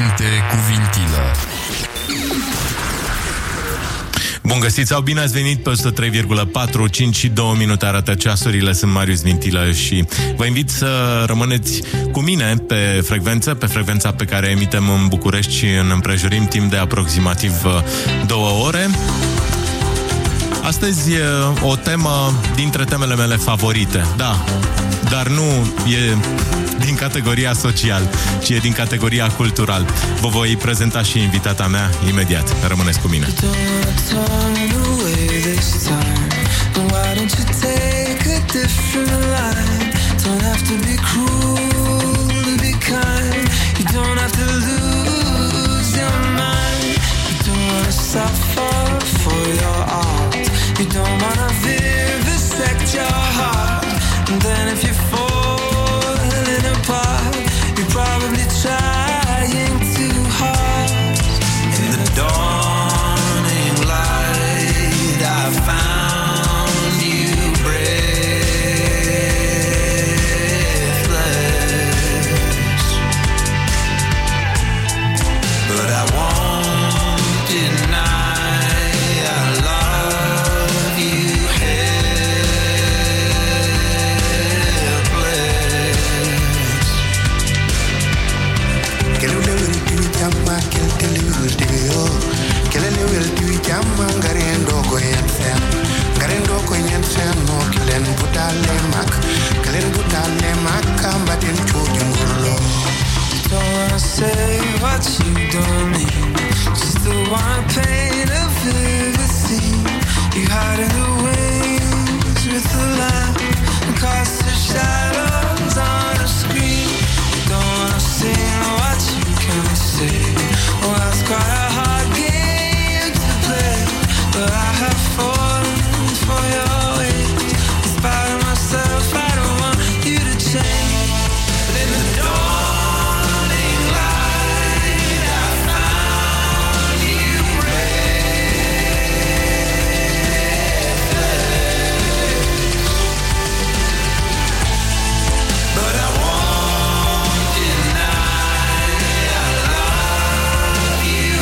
Cuvinte cu Vintilă. Bun găsit sau bine ați venit pe 103,4, 5 și 2 minute arată ceasurile. Sunt Marius Vintilă și vă invit să rămâneți cu mine pe frecvența pe care emitem în București și în împrejurim timp de aproximativ 2 ore. Astăzi e o temă dintre temele mele favorite, da, dar nu e din categoria social, ci e din categoria cultural. Vă voi prezenta și invitata mea imediat. Rămâneți cu mine. You don't wanna vivisect your heart. And then if you're falling apart, you're probably trying too hard. In the dawning light, I found you breathless. But I won't deny don't wanna say what you don't mean, just the one pain of vivid scene. You hide in the wings with the lamp and cast the shadows on a screen. You don't wanna sing what you can't say. Well, that's quite a hard game to play, but I have fallen for your ways. In spite of myself, I don't want you to change. But in the dawning light, I found you breathless. But I won't deny I love you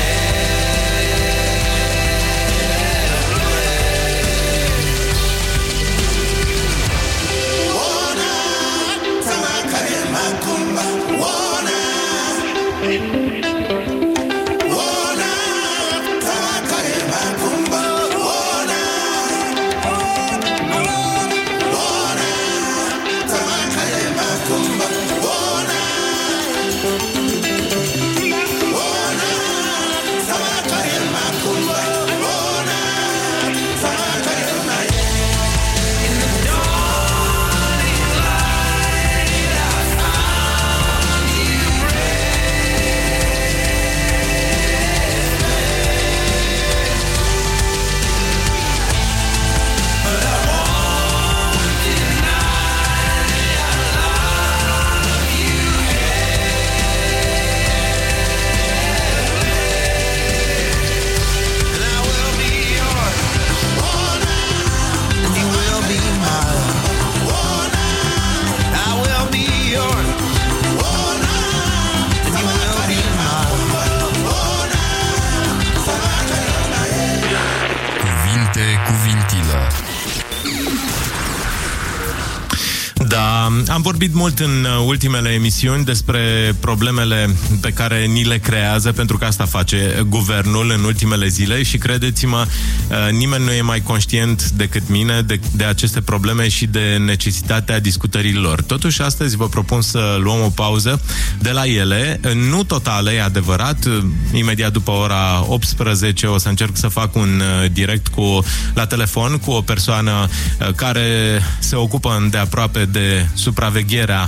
Am vorbit mult în ultimele emisiuni despre problemele pe care ni le creează, pentru că asta face guvernul în ultimele zile și credeți-mă, nimeni nu e mai conștient decât mine de aceste probleme și de necesitatea discutării lor. Totuși, astăzi vă propun să luăm o pauză de la ele, nu totală, e adevărat. Imediat după ora 18 o să încerc să fac un direct la telefon cu o persoană care se ocupă îndeaproape de supravegherea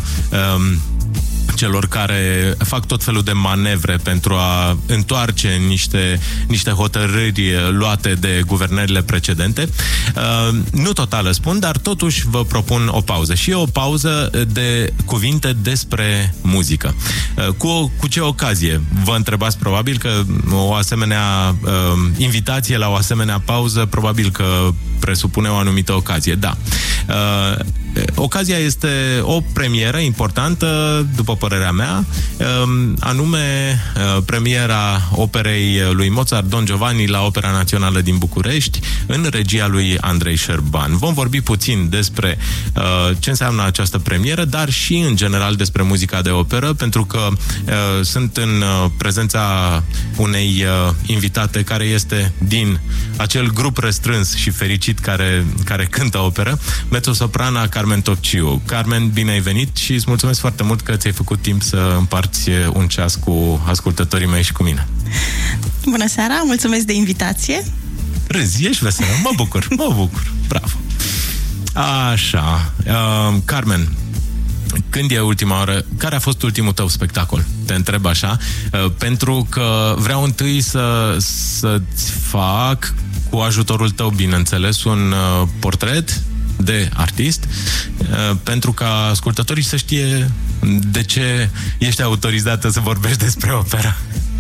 celor care fac tot felul de manevre pentru a întoarce niște hotărâri luate de guvernările precedente. Nu totală spun, dar totuși vă propun o pauză. Și e o pauză de cuvinte despre muzică. Cu ce ocazie? Vă întrebați probabil că o asemenea invitație la o asemenea pauză probabil că presupune o anumită ocazie. Da. ocazia este o premieră importantă, după părerea mea, anume premiera operei lui Mozart, Don Giovanni, la Opera Națională din București, în regia lui Andrei Șerban. Vom vorbi puțin despre ce înseamnă această premieră, dar și în general despre muzica de operă, pentru că sunt în prezența unei invitate care este din acel grup restrâns și fericit care cântă operă, mezzosoprana Carmen Topciu. Carmen, bine ai venit și îți mulțumesc foarte mult că ți-ai făcut timp să împarți un ceas cu ascultătorii mei și cu mine. Bună seara, mulțumesc de invitație. Râzi, ești veselă, mă bucur, bravo. Așa, Carmen, când e ultima oară? Care a fost ultimul tău spectacol? Te întreb așa, pentru că vreau întâi să-ți fac, cu ajutorul tău, bineînțeles, un portret de artist, pentru ca ascultătorii să știe de ce ești autorizată să vorbești despre opera.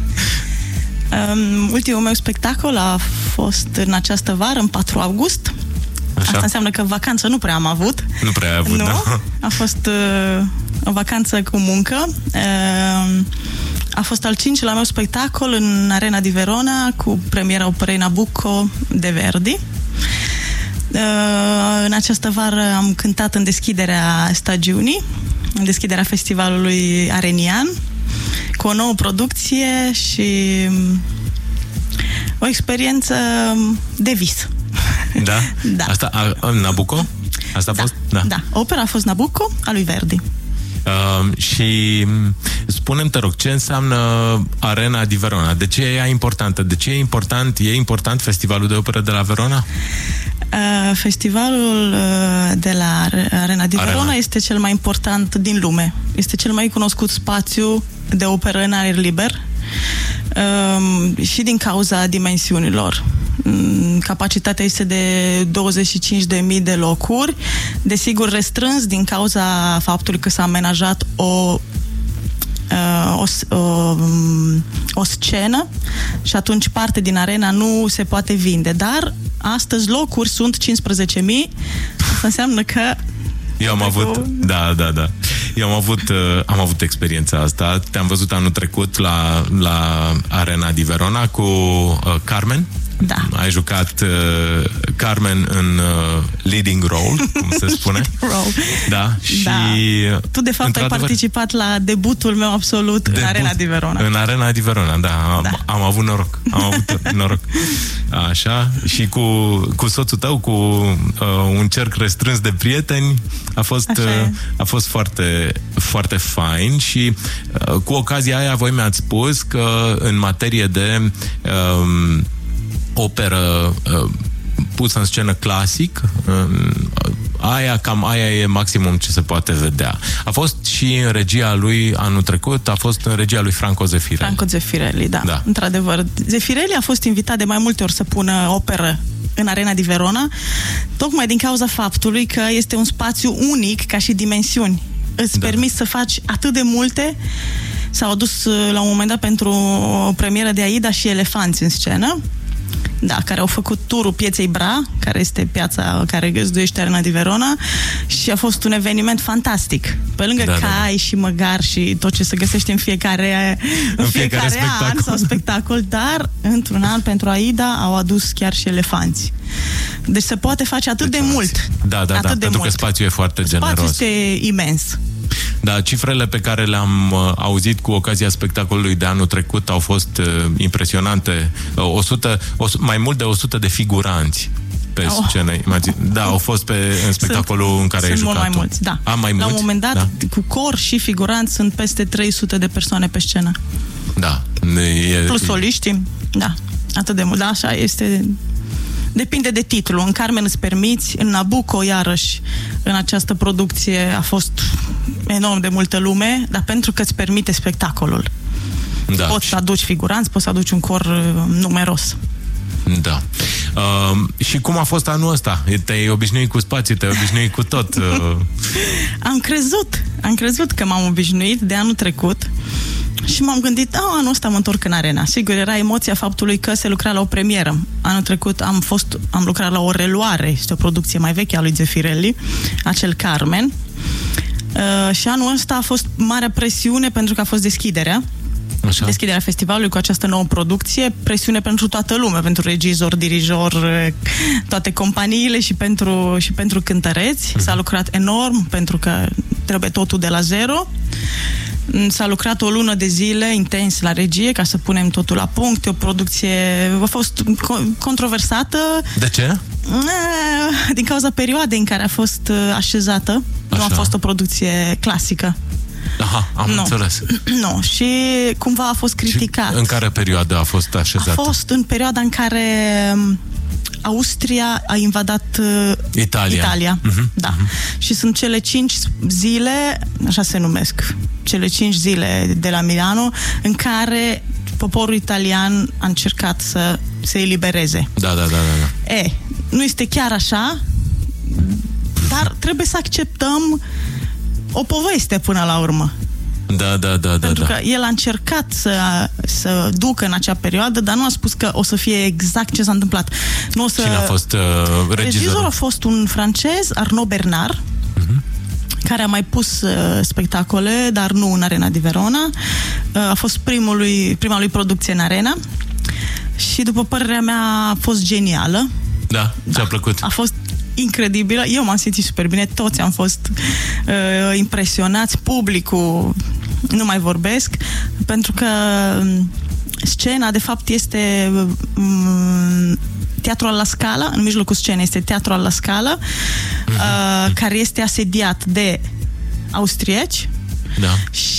Ultimul meu spectacol a fost în această vară, în 4 august. Așa. Asta înseamnă că vacanță nu prea am avut. Nu prea ai avut, da? A fost o vacanță cu muncă. A fost al 5-lea meu spectacol în Arena di Verona, cu premiera operei Nabucco de Verdi. În această vară am cântat în deschiderea stagiunii, în deschiderea festivalului arenian, cu o nouă producție și o experiență de vis. Da? Da. Asta, Nabucco? Asta a fost? Da. Opera a fost Nabucco a lui Verdi. Și spune-mi, te rog, ce înseamnă Arena di Verona? De ce e ea importantă? De ce e important festivalul de operă de la Verona? Festivalul de la Arena di Verona este cel mai important din lume. Este cel mai cunoscut spațiu de operă în aer liber, și din cauza dimensiunilor. Capacitatea este de 25.000 de locuri, desigur restrâns din cauza faptului că s-a amenajat o scenă și atunci parte din arena nu se poate vinde, dar astăzi locuri sunt 15.000. Asta înseamnă că eu am avut, da. Eu am avut experiența asta. Te-am văzut anul trecut la Arena di Verona cu Carmen. Da. Ai jucat Carmen în leading role, cum se spune. Da. Și tu de fapt ai participat la debutul meu absolut în Arena di Verona. În Arena di Verona, da. Am avut noroc. Așa. Și cu soțul tău, cu un cerc restrâns de prieteni, a fost foarte, foarte fain. Și cu ocazia aia voi mi-ați spus că în materie de operă pusă în scenă clasic, aia e maximum ce se poate vedea. A fost și în regia lui anul trecut, a fost în regia lui Franco Zeffirelli. Da. Într-adevăr, Zeffirelli a fost invitat de mai multe ori să pună operă în Arena di Verona, tocmai din cauza faptului că este un spațiu unic ca și dimensiuni. Îți permiți să faci atât de multe. S-au adus la un moment dat pentru o premieră de Aida și elefanți în scenă, care au făcut turul pieței Bra, care este piața care găzduiește Arena di Verona, și a fost un eveniment fantastic. Pe lângă cai și măgar și tot ce se găsește în fiecare an sau spectacol, dar într-un an pentru Aida au adus chiar și elefanți. Deci se poate face atât de mult. Da, pentru că spațiul e foarte generos. Spațiul este imens. Da, cifrele pe care le-am auzit cu ocazia spectacolului de anul trecut au fost impresionante. Mai mult de 100 de figuranți pe scenă. Au fost în spectacolul în care ai jucat. Sunt mai mulți, da. Mai la mulți? Un moment dat, cu cor și figuranți, sunt peste 300 de persoane pe scenă. Da. Plus soliști, atât de mult. Da, așa este. Depinde de titlu. În Carmen îți permiți, în Nabucco, iarăși, în această producție a fost enorm de multă lume, dar pentru că îți permite spectacolul. Poți să aduci figuranți, poți să aduci un cor numeros. Da. Și cum a fost anul ăsta? Te-ai obișnuit cu spațiu, te-ai obișnuit cu tot? Am crezut că m-am obișnuit de anul trecut Și m-am gândit, anul ăsta mă întorc în arena. Sigur, era emoția faptului că se lucra la o premieră. Anul trecut am lucrat la o reluare, este o producție mai veche a lui Zeffirelli, acel Carmen. Și anul ăsta a fost mare presiune pentru că a fost deschiderea. Așa. Deschiderea festivalului cu această nouă producție, presiune pentru toată lumea, pentru regizor, dirijor, toate companiile și pentru cântăreți. S-a lucrat enorm pentru că trebuie totul de la zero. S-a lucrat o lună de zile intens la regie ca să punem totul la punct. O producție a fost controversată. De ce? Din cauza perioadei în care a fost așezată. Așa. Nu a fost o producție clasică. Aha, am înțeles. Nu, și cumva a fost criticat. Și în care perioadă a fost așezată? A fost în perioada în care Austria a invadat Italia. Da. Și sunt cele 5 zile, așa se numesc, cele 5 zile de la Milano, în care poporul italian a încercat să se elibereze. Da. Nu este chiar așa, dar trebuie să acceptăm o poveste până la urmă. Da. Pentru că el a încercat să ducă în acea perioadă, dar nu a spus că o să fie exact ce s-a întâmplat. Cine a fost regizorul? Regizorul a fost un francez, Arnaud Bernard, care a mai pus spectacole, dar nu în Arena di Verona. A fost prima lui producție în arena și, după părerea mea, a fost genială. Da, ți-a plăcut? A fost incredibilă. Eu m-am simțit super bine, toți am fost impresionați, publicul, nu mai vorbesc, pentru că scena, de fapt, este Teatru alla Scala, în mijlocul scenei este Teatru alla Scala, care este asediat de austrieci. Da.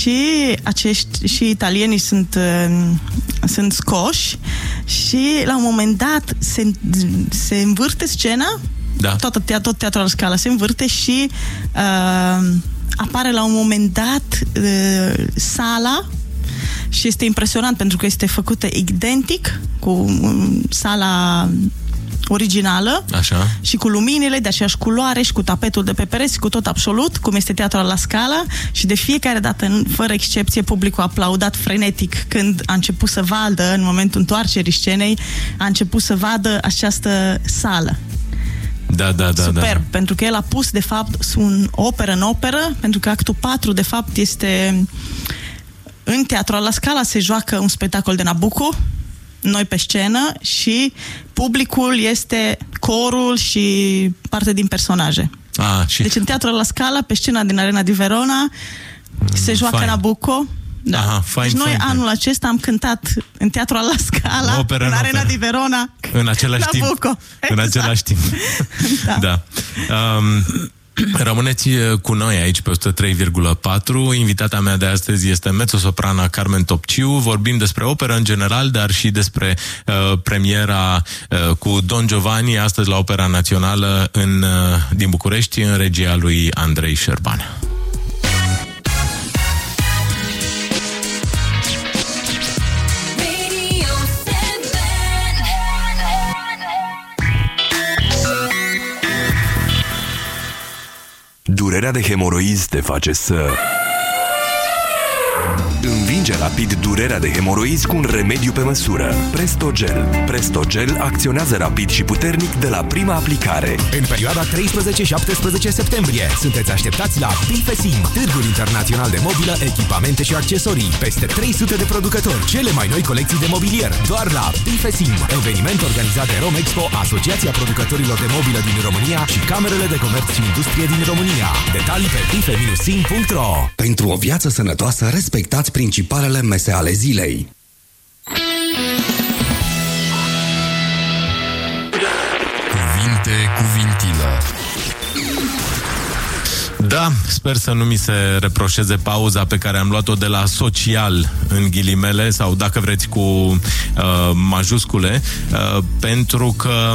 Și italienii sunt scoși și la un moment dat se învârte scena. Da. Tot Teatrul la Scala se învârte și apare la un moment dat sala și este impresionant pentru că este făcută identic cu sala originală. Așa. Și cu luminile de aceeași culoare și cu tapetul de pe pereți, cu tot absolut, cum este Teatrul la Scala, și de fiecare dată, fără excepție, publicul a aplaudat frenetic când a început să vadă, în momentul întoarcerii scenei, a început să vadă această sală. Da. Superb, pentru că el a pus, de fapt, operă în operă, pentru că actul 4, de fapt, este în Teatrul la Scala, se joacă un spectacol de Nabucco, noi pe scenă, și publicul este corul și parte din personaje. Deci în Teatrul la Scala, pe scena din Arena di Verona, se joacă Nabucco. Da. Aha, deci noi anul acesta am cântat în Teatrul la Scala, în Arena di Verona, în același Nabucco. Timp. În același timp. Da. Rămâneți cu noi aici pe 103,4. Invitata mea de astăzi este mezzosoprana Carmen Topciu. Vorbim despre operă în general, dar și despre premiera cu Don Giovanni astăzi la Opera Națională din București, în regia lui Andrei Șerban. Durerea de hemoroizi te face să învinge rapid durerea de hemoroizi cu un remediu pe măsură. Prestogel. Prestogel acționează rapid și puternic de la prima aplicare. În perioada 13-17 septembrie sunteți așteptați la Bifesim, târgul internațional de mobilă, echipamente și accesorii. Peste 300 de producători, cele mai noi colecții de mobilier, doar la Bifesim. Eveniment organizat de Romexpo, Asociația Producătorilor de Mobilă din România și Camerele de Comerț și Industrie din România. Detalii pe bife-sim.ro. Pentru o viață sănătoasă, respectați principalele mese ale zilei. Cuvinte cuvintilă. Da, sper să nu mi se reproșeze pauza pe care am luat-o de la social, în ghilimele, sau dacă vreți cu majuscule, pentru că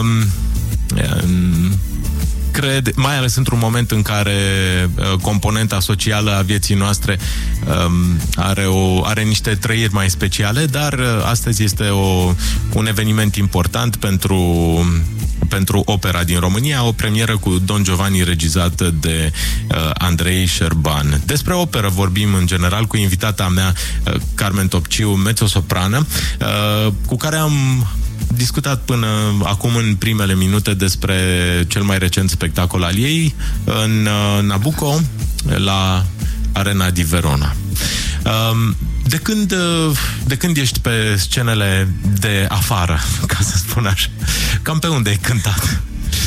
cred, mai ales într-un moment în care componenta socială a vieții noastre are niște trăiri mai speciale, dar astăzi este un eveniment important pentru pentru opera din România, o premieră cu Don Giovanni regizată de Andrei Șerban. Despre operă vorbim în general cu invitata mea, Carmen Topciu, mezzosoprană, cu care am discutat până acum în primele minute despre cel mai recent spectacol al ei în Nabucco, la Arena di Verona. De când ești pe scenele de afară, ca să spun așa? Cam pe unde ai cântat?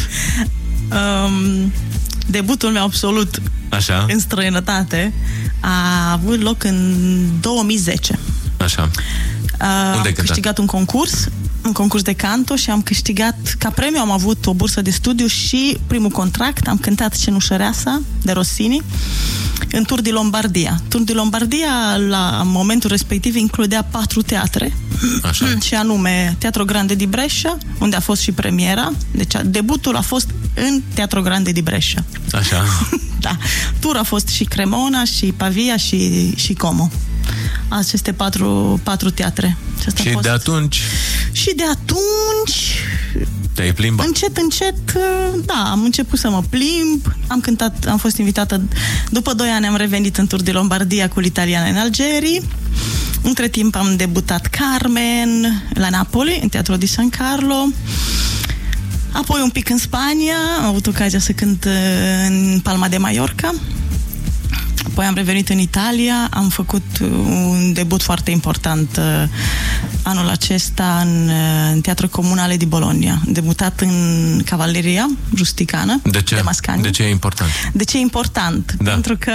Debutul meu absolut așa? În străinătate a avut loc în 2010. Așa. Am câștigat un concurs de canto și am câștigat, ca premiu am avut o bursă de studiu și primul contract, am cântat Cenușăreasa de Rossini în Tour di Lombardia. Tour di Lombardia la momentul respectiv includea 4 teatre. Așa. Și anume Teatro Grande di Brescia, unde a fost și premiera. Deci debutul a fost în Teatro Grande di Brescia. Așa. Da. Tur a fost și Cremona, și Pavia, și Como. Aceste patru teatre. Și de atunci? Și de atunci te-ai plimbat? Încet, da, am început să mă plimb, am cântat, am fost invitată, după 2 ani am revenit în Tour de Lombardia cu l'Italiana în Algerii. Între timp am debutat Carmen la Napoli, în Teatro di San Carlo. Apoi un pic în Spania, am avut ocazia să cânt în Palma de Mallorca. Apoi am revenit în Italia, am făcut un debut foarte important anul acesta în Teatro Comunale di Bologna. Am debutat în Cavalleria Rusticană de Mascagni. De ce e important? De ce e important? Da. Pentru că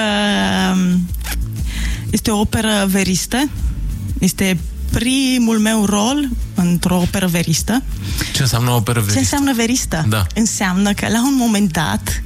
este o operă veristă, este primul meu rol într-o operă veristă. Ce înseamnă o operă veristă? Ce înseamnă veristă? Da. Înseamnă că la un moment dat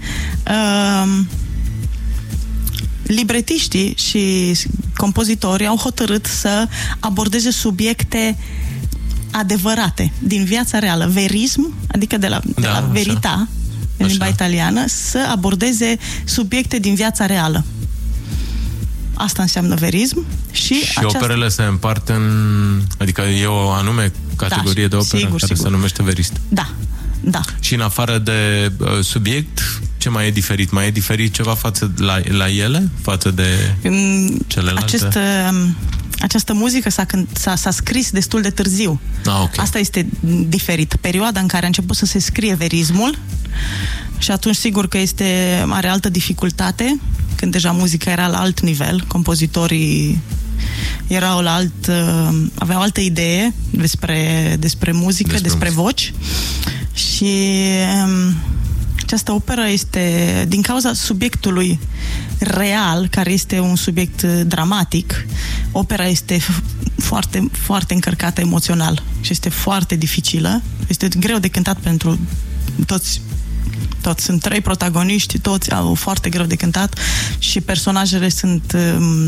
libretiștii și compozitorii au hotărât să abordeze subiecte adevărate din viața reală. Verism, adică de la verita, în limba italiană, să abordeze subiecte din viața reală. Asta înseamnă verism. Și operele se împart în... Adică e o anume categorie de operă care se numește verist. Da, da. Și în afară de subiect, ce mai e diferit? Mai e diferit ceva față la ele? Față de celelalte? Această muzică s-a scris destul de târziu. Okay. Asta este diferit. Perioada în care a început să se scrie verismul, și atunci sigur că are altă dificultate, când deja muzica era la alt nivel, compozitorii erau aveau altă idee despre muzică, despre voci. Și această operă este, din cauza subiectului real, care este un subiect dramatic, opera este foarte, foarte încărcată emoțional și este foarte dificilă. Este greu de cântat pentru toți. Sunt 3 protagoniști, toți au foarte greu de cântat și personajele sunt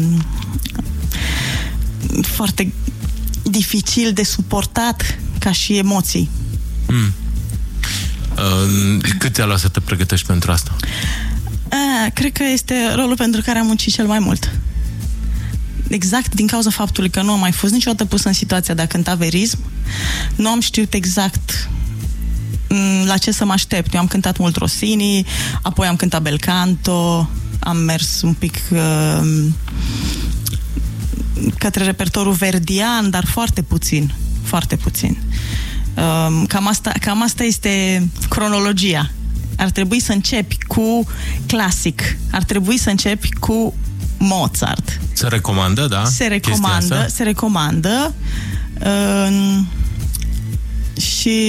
foarte dificil de suportat ca și emoții. Cât ți-a luat să te pregătești pentru asta? Cred că este rolul pentru care am muncit cel mai mult. Exact din cauza faptului că nu am mai fost niciodată pus în situația de a cânta verism. Nu am știut exact la ce să mă aștept. Eu am cântat mult Rossini, apoi am cântat bel canto, am mers un pic către repertoriul verdian, dar foarte puțin. Foarte puțin. Cam asta este cronologia. Ar trebui să începi cu clasic. Ar trebui să începi cu Mozart. Se recomandă, da? Se recomandă. Și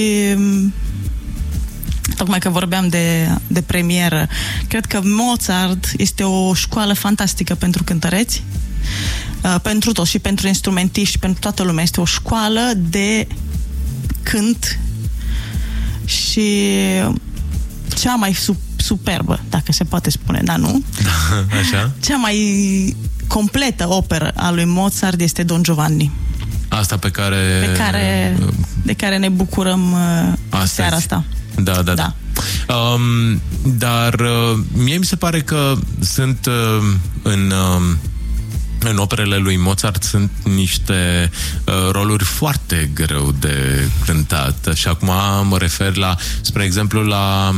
tocmai că vorbeam de premieră, cred că Mozart este o școală fantastică pentru cântăreți, pentru toți, și pentru instrumentiști, și pentru toată lumea. Este o școală de cânt și cea mai superbă, dacă se poate spune, dar nu. Așa. Cea mai completă operă a lui Mozart este Don Giovanni. Asta de care ne bucurăm seara asta. Da. Dar mie mi se pare că sunt în operele lui Mozart sunt niște roluri foarte greu de cântat. Și acum mă refer la, spre exemplu, la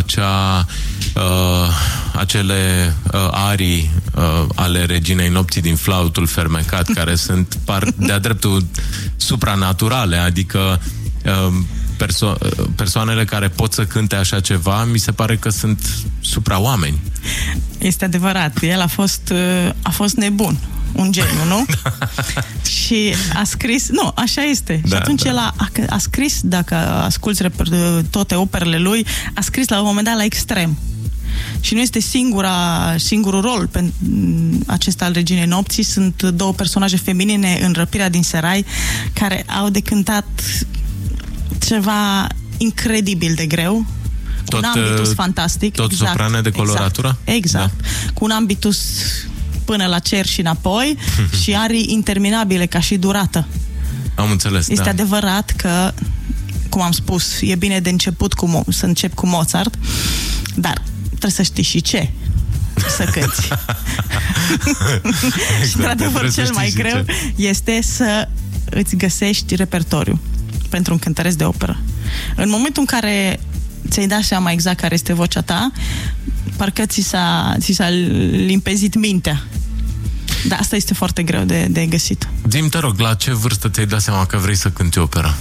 acele arii ale Reginei Nopții din Flautul Fermecat, care sunt de-a dreptul supranaturale, adică persoanele care pot să cânte așa ceva, mi se pare că sunt supraoameni. Este adevărat. El a fost nebun. Un geniu, nu? Și a scris... Nu, așa este. Și atunci el a scris, dacă asculți toate operele lui, a scris la un moment dat la extrem. Și nu este singurul rol acesta al Reginei Nopții. Sunt două personaje feminine în Răpirea din Serai care au de cântat ceva incredibil de greu. Un ambitus fantastic. Tot exact, soprane de coloratură? Exact. Da. Cu un ambitus până la cer și înapoi și arii interminabile ca și durată. Am înțeles, Este adevărat că, cum am spus, e bine de început să încep cu Mozart, dar trebuie să știi și ce să cânti. Și, într-adevăr, cel mai greu este să îți găsești repertoriu pentru un cântăresc de operă. În momentul în care ți-ai dat seama exact care este vocea ta, parcă ți s-a limpezit mintea. Dar asta este foarte greu de găsit. Zi-mi, te rog, la ce vârstă ți-ai dat seama că vrei să cânti opera?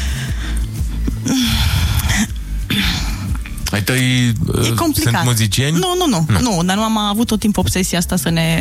Ai tăi sunt muzicieni? Nu, dar nu am avut tot timpul obsesia asta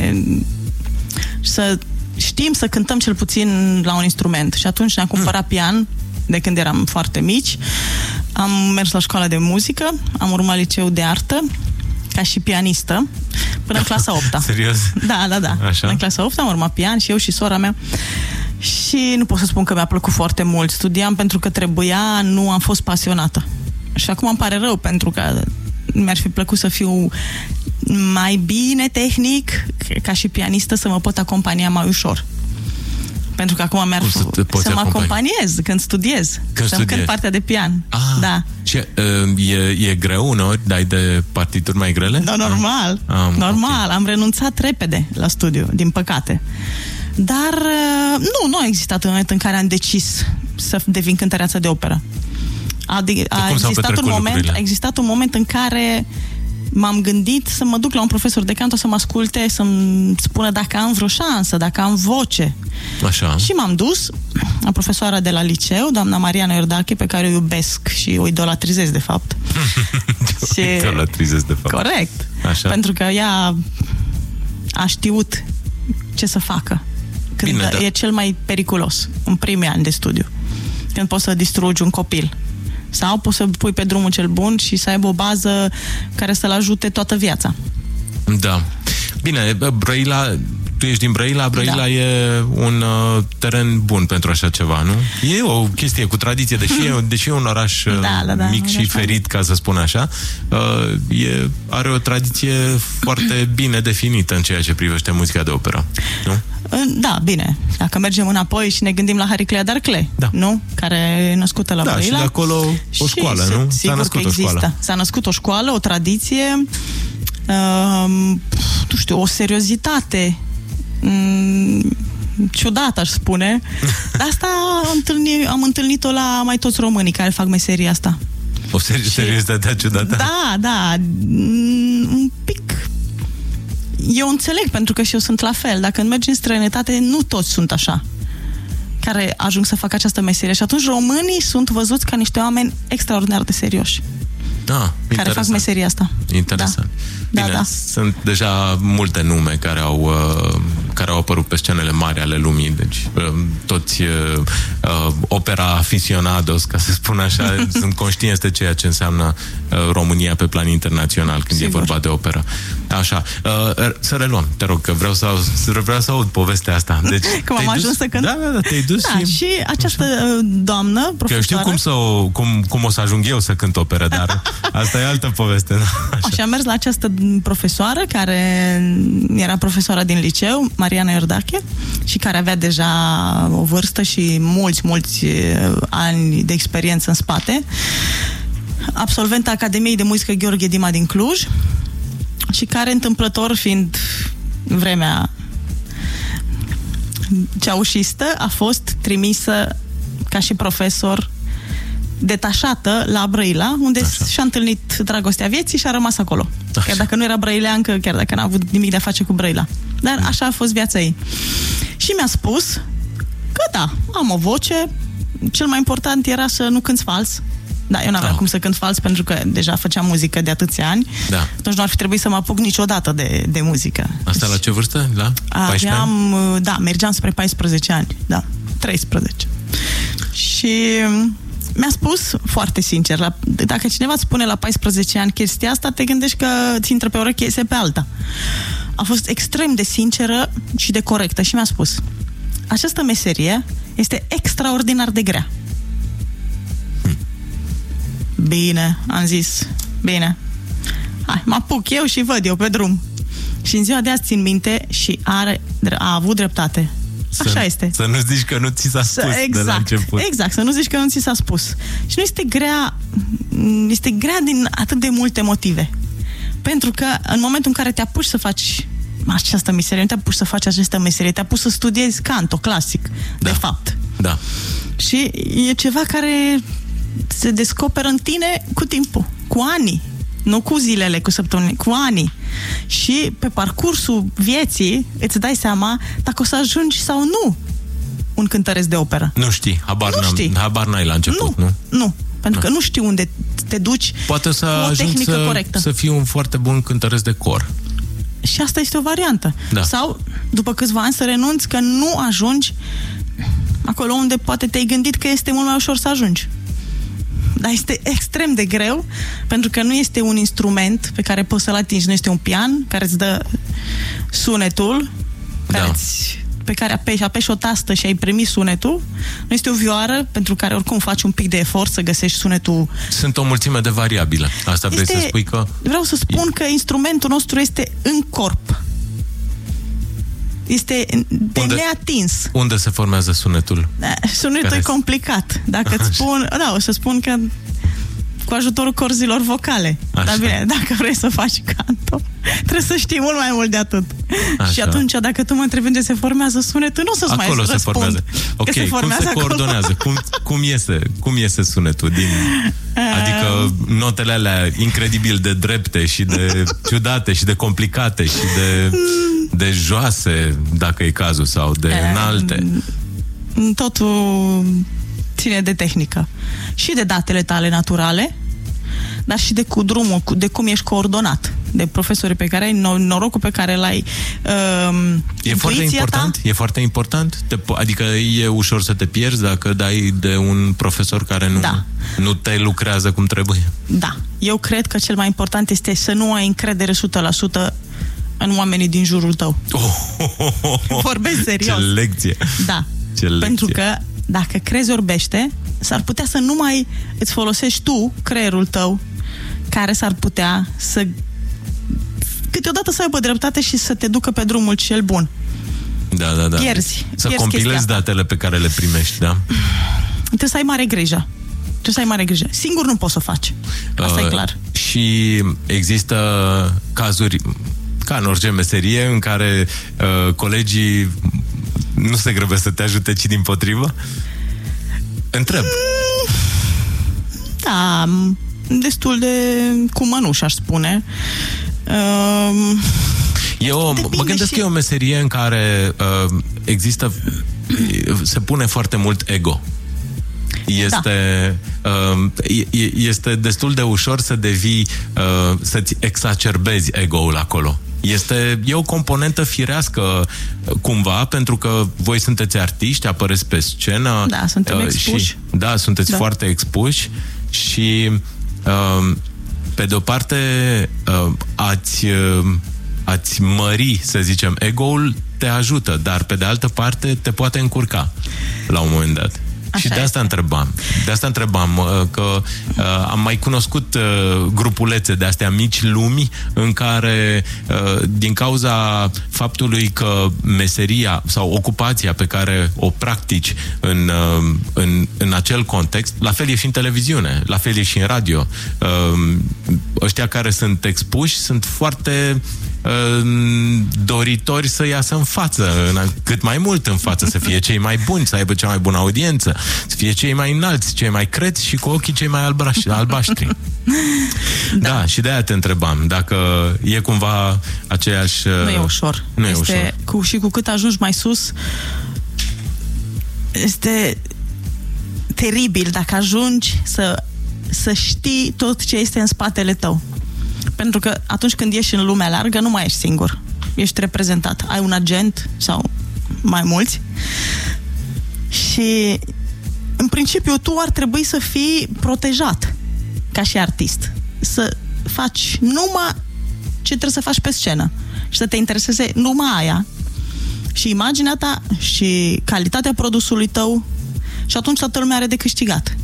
să știm să cântăm cel puțin la un instrument. Și atunci ne-am cumpărat pian de când eram foarte mici. Am mers la școala de muzică, am urmat liceu de artă ca și pianistă până în clasa 8-a. Serios? Da. Așa? În clasa 8-a am urmat pian și eu și sora mea. Și nu pot să spun că mi-a plăcut foarte mult. Studiam pentru că trebuia, nu am fost pasionată. Și acum îmi pare rău pentru că mi-ar fi plăcut să fiu mai bine tehnic ca și pianistă, să mă pot acompania mai ușor. Pentru că acum mi-ar să mă acompaniez când studiez. Să-mi cânt partea de pian. Da. Și e greu uneori? Dai de partituri mai grele? Da, normal. Normal. Okay. Am renunțat repede la studiu, din păcate. Dar nu a existat un moment în care am decis să devin cântăreață de operă. A existat un moment în care m-am gândit să mă duc la un profesor de canto să mă asculte, să-mi spună dacă am vreo șansă, dacă am voce. Așa. Și m-am dus la profesoara de la liceu, doamna Mariana Iordache, pe care o iubesc și o idolatrizez, de fapt. Idolatrizez, de fapt. Corect. Așa. Pentru că ea a știut ce să facă când e cel mai periculos, în primii ani de studiu. Când poți să distrugi un copil. Sau poți să pui pe drumul cel bun și să aibă o bază care să-l ajute toată viața. Da. Bine, Brăila, tu ești din Brăila, Brăila e un teren bun pentru așa ceva, nu? E o chestie cu tradiție, deși e un oraș mic și ferit, ca să spun așa, are o tradiție foarte bine definită în ceea ce privește muzica de operă, nu? Da, bine. Dacă mergem înapoi și ne gândim la Hariclea Darclay, nu? Care e născută la Brăila. Și de acolo o școală, nu? S-a născut o școală. S-a născut o școală, o tradiție, nu știu, o seriozitate ciudată, aș spune. Dar asta am întâlnit-o la mai toți românii care fac meseria asta. O seriozitate ciudată? Da. Un pic. Eu înțeleg, pentru că și eu sunt la fel. Dacă mergi în străinătate, nu toți sunt așa, care ajung să facă această meserie. Și atunci românii sunt văzuți ca niște oameni extraordinar de serioși. Care fac meseria asta. Interesant. Bine, sunt deja multe nume care au apărut pe scenele mari ale lumii, deci toți opera aficionados, ca să spun așa, sunt conștienți de ceea ce înseamnă România pe plan internațional când e vorba de operă. Așa, să reluăm, te rog, că vreau să aud povestea asta. Deci, cum am ajuns să cânt? Da, te-ai dus și această doamnă, profesoară... Că eu știu cum o să ajung eu să cânt operă, dar asta e altă poveste. Și am mers la această profesoară, care era profesoara din liceu, Mariana Iordache, și care avea deja o vârstă și mulți ani de experiență în spate. Absolventă Academiei de Muzică Gheorghe Dima din Cluj și care, întâmplător fiind vremea ceaușistă a fost trimisă ca și profesor detașată la Brăila, unde și-a întâlnit dragostea vieții și a rămas acolo. Așa. Chiar dacă nu era brăileancă, chiar dacă n-a avut nimic de a face cu Brăila. Dar așa a fost viața ei. Și mi-a spus că da, am o voce, cel mai important era să nu cânți fals. Da, eu n-aveam cum să cânt fals pentru că deja făceam muzică de atâția ani. Da. Atunci nu ar fi trebuit să mă apuc niciodată de muzică. Asta la ce vârstă? La 14 ani? Da, mergeam spre 14 ani. Da, 13. Și mi-a spus foarte sincer, dacă cineva îți spune la 14 ani chestia asta, te gândești că ți intră pe ureche, iese pe alta. A fost extrem de sinceră și de corectă și mi-a spus: această meserie este extraordinar de grea. Bine, am zis, bine. Hai, mă apuc eu și văd eu pe drum. Și în ziua de azi țin minte și a avut dreptate. Așa este. Să nu zici că nu ți s-a spus de la început. Exact, să nu zici că nu ți s-a spus. Și nu este grea, este grea din atât de multe motive. Pentru că în momentul în care te apuci să faci această meserie, nu te apuci să faci această meserie, te apuci să studiezi canto clasic, de fapt. Da. Și e ceva care se descoperă în tine cu timpul, cu ani. Nu cu zilele, cu săptămâni, cu ani. Și pe parcursul vieții îți dai seama dacă o să ajungi sau nu un cântăresc de operă. Nu știi, habar n-ai la început, nu? Nu, pentru că nu știi unde te duci. Poate să ajungi să fii un foarte bun cântăresc de cor. Și asta este o variantă. Da. Sau, după câțiva ani, să renunți că nu ajungi acolo unde poate te-ai gândit că este mult mai ușor să ajungi. Dar este extrem de greu, pentru că nu este un instrument pe care poți să-l atingi. Nu este un pian care îți dă sunetul, pe care apeși o tastă și ai primit sunetul. Nu este o vioară, pentru care oricum faci un pic de efort să găsești sunetul. Sunt o mulțime de variabile. Asta vrei să spui că... Vreau să spun că instrumentul nostru este în corp. Este de neatins. Unde se formează sunetul? Sunetul e complicat. Dacă îți spun, o să spun că cu ajutorul corzilor vocale. Așa. Dar bine, dacă vrei să faci canto, trebuie să știi mult mai mult de atât. Așa. Și atunci, dacă tu mă întrebi unde se formează sunetul, nu o să-ți mai răspund. Se formează. Ok, cum se coordonează? Cum iese sunetul din... Adică notele alea incredibil de drepte și de ciudate și de complicate și de joase, dacă e cazul, sau de înalte. Totul ține de tehnică. Și de datele tale naturale, dar și de drumul, de cum ești coordonat, de profesorii pe care ai, norocul pe care l-ai, e foarte important? E foarte important? Adică e ușor să te pierzi dacă dai de un profesor care nu te lucrează cum trebuie? Da. Eu cred că cel mai important este să nu ai încredere 100% în oamenii din jurul tău. Vorbesc serios. Ce lecție! Da. Pentru că dacă crezi orbește, s-ar putea să nu mai îți folosești tu creierul tău, care s-ar putea să câteodată să aibă dreptate și să te ducă pe drumul cel bun. Da. Pierzi compilezi datele pe care le primești, da? Trebuie să ai mare grijă. Singur nu poți să o faci. Asta e clar. Și există cazuri, ca în orice meserie, în care colegii nu se grăbesc să te ajute, ci dimpotrivă? Întreb. Da, destul de cu mănuș, aș spune. Mă gândesc că e o meserie în care se pune foarte mult ego. Este destul de ușor să devii, să-ți exacerbezi ego-ul acolo. E o componentă firească cumva, pentru că voi sunteți artiști, apăreți pe scenă. Da, suntem expuși. Sunteți foarte expuși și pe de o parte ați mări, să zicem, ego-ul te ajută, dar pe de altă parte te poate încurca la un moment dat. Așa și de asta întrebam, că am mai cunoscut grupulețe de astea mici lumi în care, din cauza faptului că meseria sau ocupația pe care o practici în acel context, la fel e și în televiziune, la fel e și în radio, ăștia care sunt expuși sunt foarte doritori să iasă în față, cât mai mult în față, să fie cei mai buni, să aibă cea mai bună audiență, să fie cei mai înalți, cei mai creți și cu ochii cei mai albaștri. Da, și de-aia te întrebam dacă e cumva aceeași... Nu e ușor. Nu e ușor. Și cu cât ajungi mai sus, este teribil dacă ajungi să știi tot ce este în spatele tău. Pentru că atunci când ieși în lumea largă, nu mai ești singur. Ești reprezentat. Ai un agent sau mai mulți. Și în principiu tu ar trebui să fii protejat ca și artist. Să faci numai ce trebuie să faci pe scenă și să te intereseze numai aia. Și imaginea ta și calitatea produsului tău, și atunci toată lumea are de câștigat.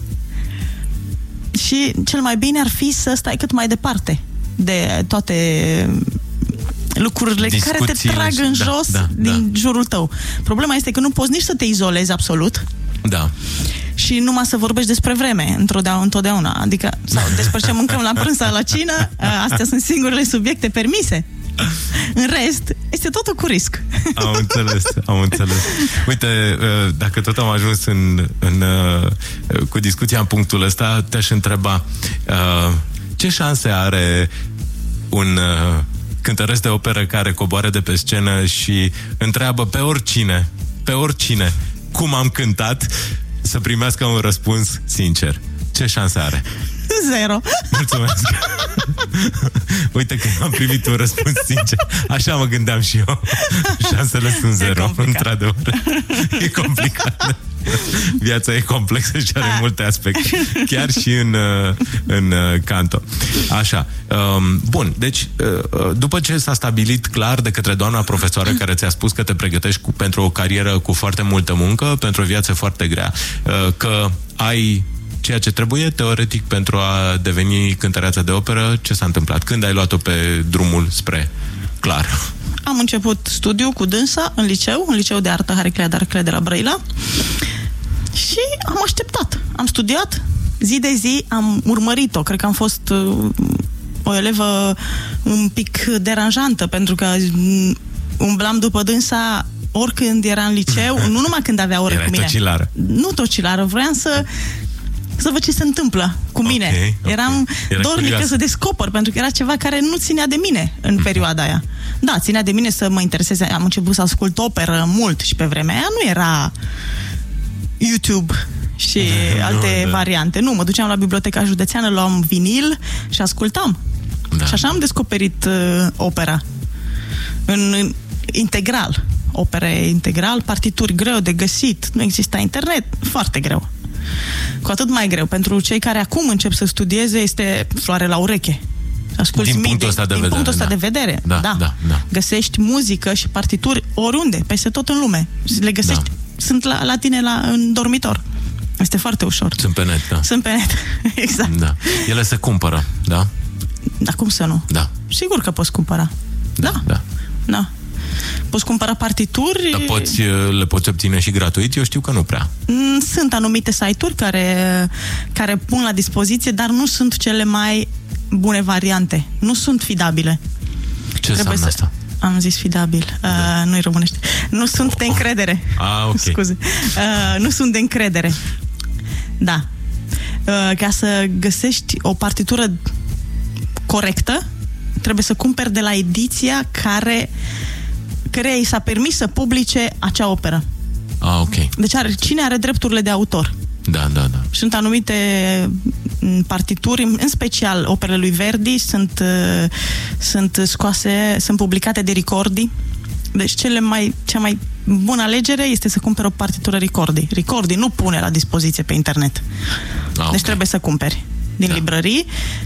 Și cel mai bine ar fi să stai cât mai departe de toate lucrurile care te trag în jos din jurul tău. Problema este că nu poți nici să te izolezi absolut. Da. Și numai să vorbești despre vreme întotdeauna. Adică, sau despre ce mâncăm la prânz sau la cină, astea sunt singurele subiecte permise. În rest, este totul cu risc. Am înțeles. Uite, dacă tot am ajuns cu discuția în punctul ăsta, te-aș întreba ce șanse are un cântăresc de operă care coboară de pe scenă și întreabă pe oricine cum am cântat, să primească un răspuns sincer. Ce șanse are? 0. Mulțumesc. Uite că am primit un răspuns sincer. Așa mă gândeam și eu. Șansele sunt 0, într-adevăr. E complicat. Viața e complexă și are multe aspecte. Chiar și în canto. Așa. Bun, deci după ce s-a stabilit clar de către doamna profesoară care ți-a spus că te pregătești pentru o carieră cu foarte multă muncă, pentru o viață foarte grea, că ai ceea ce trebuie, teoretic, pentru a deveni cântăreață de operă, ce s-a întâmplat? Când ai luat-o pe drumul spre clar? Am început studiu cu dânsa în liceu de artă Hariclea de la Brăila și am așteptat. Am studiat zi de zi, am urmărit-o. Cred că am fost o elevă un pic deranjantă, pentru că umblam după dânsa oricând era în liceu, nu numai când avea ore cu mine. Tocilară. Nu tocilară, vreau să văd ce se întâmplă cu mine. Okay. Eram dornică să descoper, pentru că era ceva care nu ținea de mine în perioada aia. Da, ținea de mine să mă intereseze. Am început să ascult operă mult și pe vremea aia nu era YouTube și alte variante. Nu, mă duceam la biblioteca județeană, luam vinil și ascultam. Da. Și așa am descoperit opera. În integral. Opere integral, partituri greu de găsit, nu exista internet, foarte greu. Cu atât mai greu. Pentru cei care acum încep să studieze, este floare la ureche. Asculți din punctul ăsta de vedere. Da. Găsești muzică și partituri oriunde, peste tot în lume. Le găsești, sunt la tine în dormitor. Este foarte ușor. Sunt pe net, da. Sunt pe net, exact. Da. Ele se cumpără, da? Da, cum să nu? Da. Sigur că poți cumpăra. Da. Poți cumpăra partituri. Dar le poți obține și gratuit? Eu știu că nu prea. Sunt anumite site-uri care pun la dispoziție, dar nu sunt cele mai bune variante. Nu sunt fidabile. Ce înseamnă asta? Am zis fidabil. Nu-i românește. Nu sunt de încredere. Ok. Scuze. Nu sunt de încredere. Da. Ca să găsești o partitură corectă, trebuie să cumperi de la ediția căreia i s-a permis să publice acea operă. Ok. Deci cine are drepturile de autor? Da. Sunt anumite partituri, în special operele lui Verdi, sunt scoase, sunt publicate de Ricordi. Deci cea mai bună alegere este să cumperi o partitură Ricordi. Ricordi nu pune la dispoziție pe internet. Deci trebuie să cumperi din librării.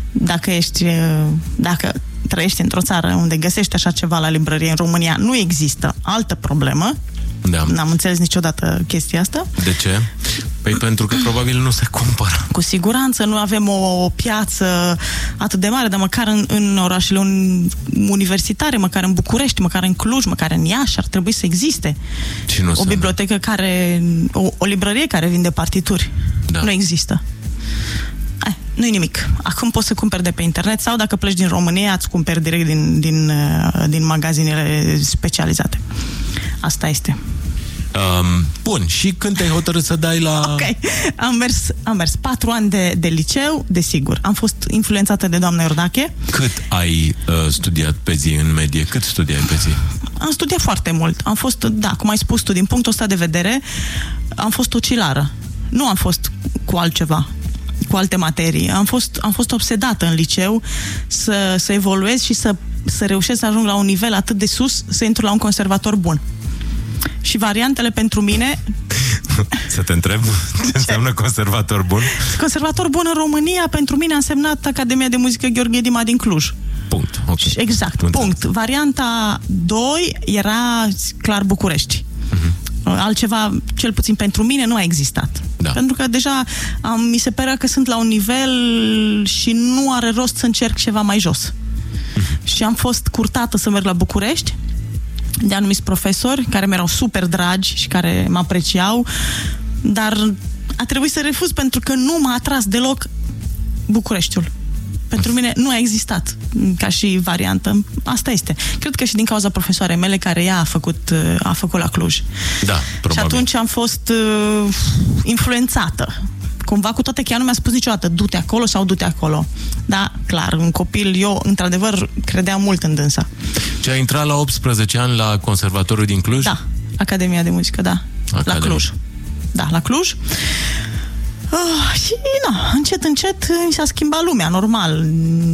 Dacă trăiești într-o țară unde găsești așa ceva la librărie, în România nu există, altă problemă. Da. N-am înțeles niciodată chestia asta. De ce? Păi pentru că probabil nu se cumpără. Cu siguranță nu avem o piață atât de mare, dar măcar în orașele universitare, măcar în București, măcar în Cluj, măcar în Iași ar trebui să existe o bibliotecă o librărie care vinde partituri. Da. Nu există. Nu-i nimic. Acum poți să cumperi de pe internet sau dacă pleci din România, îți cumperi direct din magazinele specializate. Asta este. Bun, și când te-ai hotărât să dai la... Ok, am mers 4 ani de liceu, desigur. Am fost influențată de doamna Iordache. Cât ai studiat pe zi în medie? Cât studiai pe zi? Am studiat foarte mult. Am fost, cum ai spus tu, din punctul ăsta de vedere, am fost ocilară. Nu am fost cu altceva, cu alte materii. Am fost obsedată în liceu să evoluez și să reușesc să ajung la un nivel atât de sus, să intru la un conservator bun. Și variantele pentru mine... Să te întreb ce înseamnă conservator bun? Conservator bun în România pentru mine a însemnat Academia de Muzică Gheorghe Dima din Cluj. Punct. Okay. Exact, punct. Varianta 2 era clar București. Altceva, cel puțin pentru mine, nu a existat. Da. Pentru că deja mi se părea că sunt la un nivel și nu are rost să încerc ceva mai jos. Și am fost curtată să merg la București de anumiți profesori care mi-erau super dragi și care mă apreciau, dar a trebuit să refuz pentru că nu m-a atras deloc Bucureștiul. Pentru mine nu a existat ca și variantă. Asta este. Cred că și din cauza profesoarei mele care ea a făcut la Cluj. Da, probabil. Și atunci am fost influențată. Cumva, cu toate că ea nu mi-a spus niciodată du-te acolo sau du-te acolo. Da, clar, un copil, eu într-adevăr credeam mult în dânsa. Ce a intrat la 18 ani la Conservatorul din Cluj? Da, Academia de Muzică, da. La Cluj. Da, la Cluj. Și, încet mi s-a schimbat lumea, normal.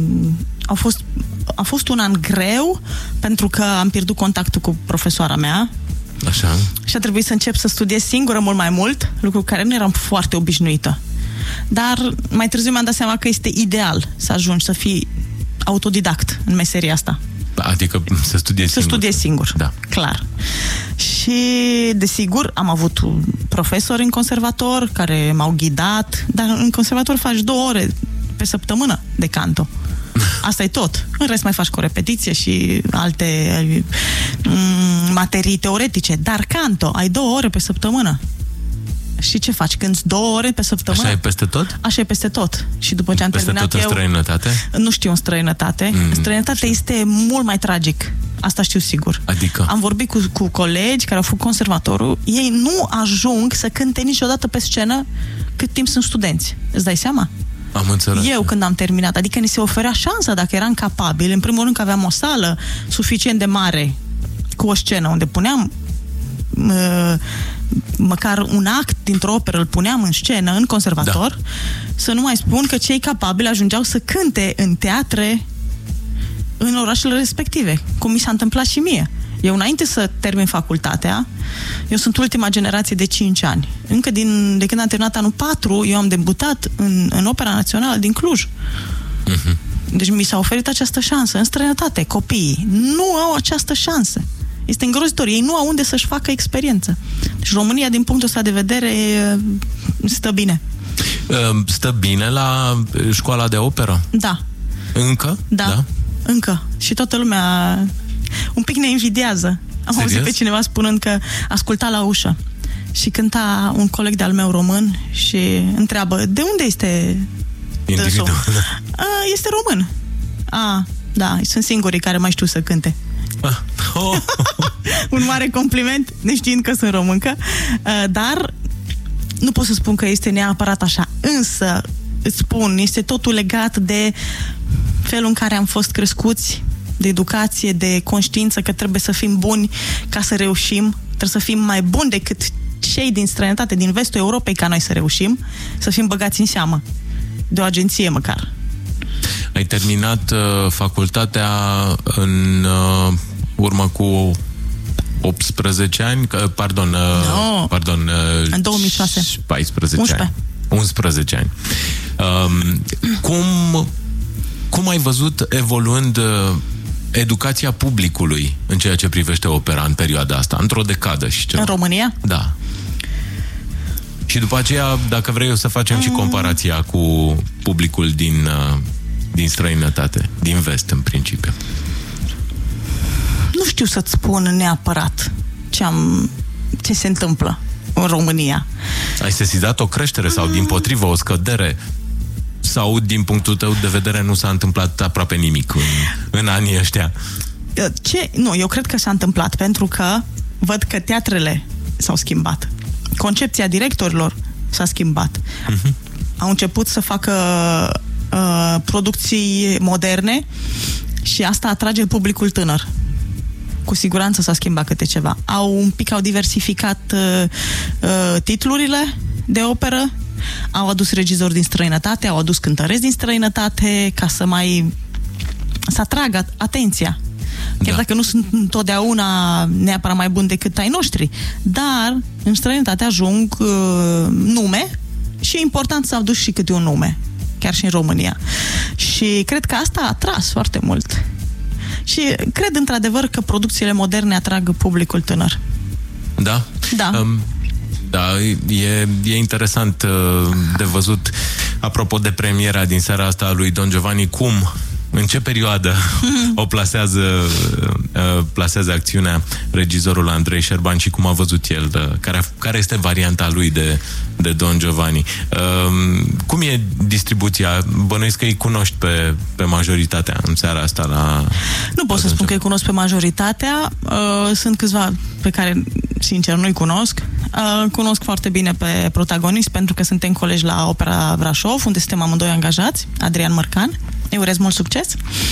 A fost un an greu, pentru că am pierdut contactul cu profesoara mea. Așa. Și a trebuit să încep să studiez singură mult mai mult, lucru cu care nu eram foarte obișnuită. Dar mai târziu mi-am dat seama că este ideal să ajungi să fii autodidact în meseria asta. Adică să studiezi singur. Să studiezi singur, da. Clar. Și, desigur, am avut profesori în conservator care m-au ghidat, dar în conservator faci 2 ore pe săptămână de canto. Asta e tot. În rest mai faci cu repetiție și alte materii teoretice. Dar canto, ai 2 ore pe săptămână. Și ce faci? Cânti 2 ore pe săptămână? Așa e peste tot? Așa e peste tot. Și după ce am peste terminat tot în străinătate? Nu știu în străinătate. În străinătate este mult mai tragic. Asta știu sigur. Adică? Am vorbit cu colegi care au făcut conservatorul. Ei nu ajung să cânte niciodată pe scenă cât timp sunt studenți. Îți dai seama? Am înțeles. Eu când am terminat, adică ni se oferea șansa dacă eram capabil. În primul rând că aveam o sală suficient de mare cu o scenă unde puneam măcar un act dintr-o operă îl puneam în scenă, în conservator, da. Să nu mai spun că cei capabili ajungeau să cânte în teatre în orașele respective, cum mi s-a întâmplat și mie. Eu, înainte să termin facultatea, eu sunt ultima generație de 5 ani. Încă de când am terminat anul 4, eu am debutat în Opera Națională din Cluj. Deci mi s-a oferit această șansă. În străinătate, copiii nu au această șansă. Este îngrozitor. Ei nu au unde să-și facă experiență. Deci România, din punctul ăsta de vedere, stă bine. Stă bine la școala de operă? Da. Încă? Da. Încă. Și toată lumea un pic ne invidiază. Am auzit pe cineva spunând că asculta la ușă și cânta un coleg de-al meu român și întreabă, de unde este dânsul? Este român. Da, sunt singurii care mai știu să cânte. Un mare compliment, neștiind că sunt româncă, dar nu pot să spun că este neapărat așa. Însă, îți spun, este totul legat de felul în care am fost crescuți, de educație, de conștiință că trebuie să fim buni ca să reușim, trebuie să fim mai buni decât cei din străinătate, din vestul Europei, ca noi să reușim, să fim băgați în seamă de o agenție măcar. Ai terminat facultatea în urmă cu 18 ani? Pardon, în 2006. 14 11. ani. 11 ani. Cum ai văzut evoluând educația publicului în ceea ce privește opera în perioada asta, într-o decadă și ceva? În România? Da. Și după aceea, dacă vrei, o să facem și comparația cu publicul din străinătate, din vest, în principiu. Nu știu să-ți spun neapărat ce se întâmplă în România. Ai sesizat o creștere sau, dimpotrivă, o scădere sau din punctul tău de vedere nu s-a întâmplat aproape nimic în anii ăștia? Nu, eu cred că s-a întâmplat pentru că văd că teatrele s-au schimbat. Concepția directorilor s-a schimbat. Au început să facă producții moderne și asta atrage publicul tânăr. Cu siguranță s-a schimbat câte ceva. Au diversificat titlurile de operă, au adus regizori din străinătate, au adus cântăreți din străinătate ca să atragă atenția. Chiar dacă nu sunt întotdeauna neapărat mai buni decât ai noștri, dar în străinătate ajung nume și e important să aduci și câte un nume, chiar și în România. Și cred că asta a atras foarte mult. Și cred într-adevăr că producțiile moderne atrag publicul tânăr. Da? Da. Da, e interesant de văzut, apropo de premiera din seara asta a lui Don Giovanni, în ce perioadă o plasează acțiunea regizorul Andrei Șerban și cum a văzut el, care este varianta lui de Don Giovanni. Cum e distribuția? Bănuiesc că îi cunoști pe majoritatea în seara asta Nu pot să spun că îi cunosc pe majoritatea. Sunt câțiva pe care, sincer, nu-i cunosc. Cunosc foarte bine pe protagonist, pentru că suntem colegi la Opera Brașov, unde suntem amândoi angajați, Adrian Mărcan. Îi urez mult succes.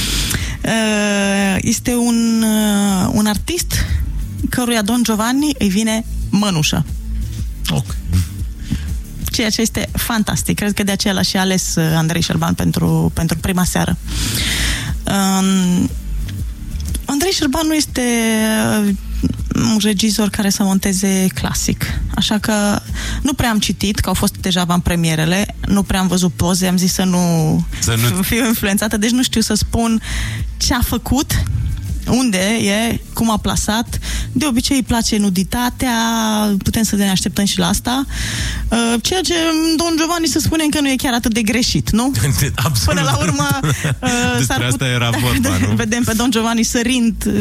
Este un artist căruia Don Giovanni îi vine mănușă. Okay. Ceea ce este fantastic. Cred că de aceea l-a și ales Andrei Șerban pentru prima seară. Andrei Șerban nu este un regizor care să monteze clasic. Așa că nu prea am citit, că au fost deja avantpremierele, nu prea am văzut poze, am zis să nu fiu influențată, deci nu știu să spun ce a făcut, unde e, cum a plasat. De obicei îi place nuditatea, putem să ne așteptăm și la asta. Ceea ce Don Giovanni să spunem că nu e chiar atât de greșit, nu? Absolut. Până la urmă despre asta era vorba, nu? Vedem pe Don Giovanni sărind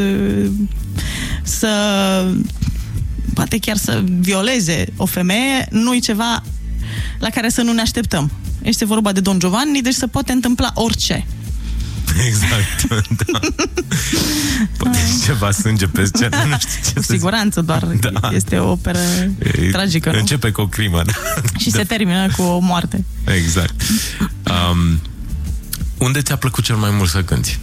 poate chiar să violeze o femeie, nu-i ceva la care să nu ne așteptăm. Este vorba de Don Giovanni, deci se poate întâmpla orice. Exact, da. Poate ceva sânge pe scenă, nu știu ce. Cu siguranță, doar este o operă tragică, nu? Începe cu o crimă, da? Și se termină cu o moarte. Exact. Unde ți-a plăcut cel mai mult să cânti?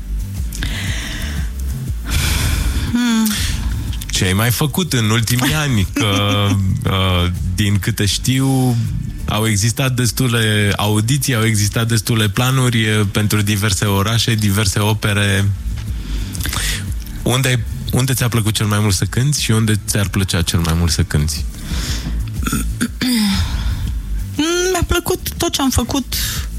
Ce ai mai făcut în ultimii ani? Că, din câte știu, au existat destule audiții, au existat destule planuri pentru diverse orașe, diverse opere. Unde ți-a plăcut cel mai mult să cânti și unde ți-ar plăcea cel mai mult să cânti? Mi-a plăcut tot ce am făcut